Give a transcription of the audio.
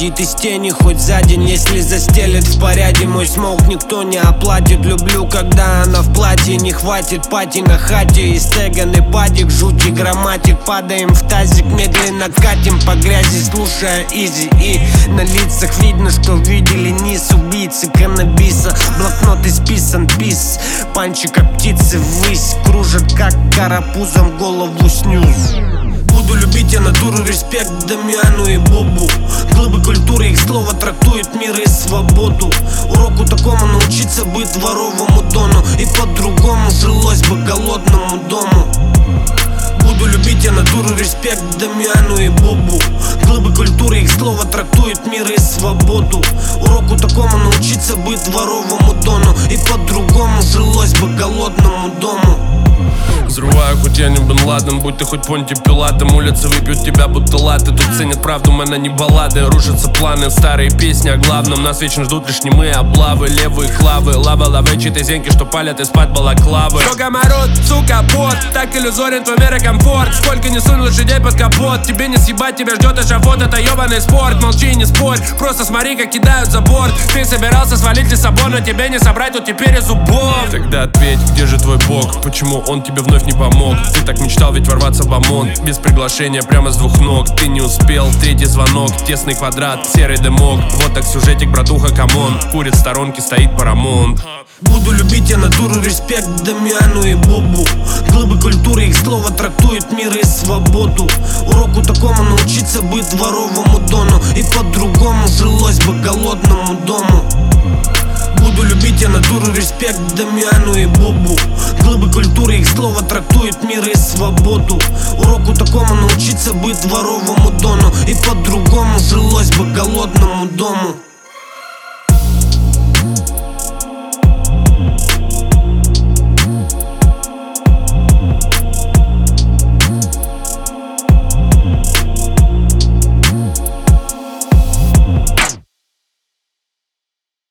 выйдет из тени хоть за день, если застелит в порядке. Мой смог никто не оплатит. Люблю, когда она в платье. Не хватит пати на хате. И стеганый падик, жути грамматик. Падаем в тазик, медленно катим по грязи, слушая изи. И на лицах видно, что видели низ убийцы каннабиса. Блокнот исписан, пис. Панчи как птицы ввысь, кружат как карапузом голову снюс. Буду любить я натуру, респект Дамиану и Бобу. Глыбы культуры, их слово трактует мир и свободу. Уроку такому научиться быть дворовому дону. И по-другому жилось бы голодному дому. Буду любить я натуру, респект Дамиану и Бобу. Глыбы культуры, их слово трактует мир и свободу. Уроку такому научиться быть дворовому дону. И по-другому жилось бы голодному дому. Взрываю, хоть я не Бен Ладен, будь ты хоть Понти Пилатом. Улицы выпьют тебя, будто латы. Тут ценят правду, мэна, не баллады. Рушатся планы, старые песни о главном. Нас вечно ждут лишь немые облавы. Левые клавы, лава-лавы, чьи-то зенки, что палят из-под балаклавы. Что гоморот, сука, пот. Так иллюзорен твой мир и комфорт. Сколько не сунь лошадей под капот. Тебе не съебать, тебя ждет эшафот. Это ебаный спорт, молчи и не спорь. Просто смотри, как кидают за борт. Ты собирался свалить Лиссабон, но тебе не собрать, тут теперь из зубов. Тогда ответь, где же твой бог? Почему он тебе вновь не помог? Ты так мечтал ведь ворваться в ОМОН. Без приглашения прямо с двух ног. Ты не успел, третий звонок. Тесный квадрат, серый дымок. Вот так сюжетик, братуха, камон. Курит в сторонке, стоит Парамонт. Буду любить я натуру, респект Дамиану и Бобу. Глыбы культуры, их слово трактует мир и свободу. Уроку такому научиться быть дворовому дону. И по-другому жилось бы голодному дому. Буду любить я натуру, респект Дамиану и Бобу. Глыбы культуры, их слово трактует мир и свободу. Уроку такому научиться быть дворовому дону. И по-другому жилось бы голодному дому.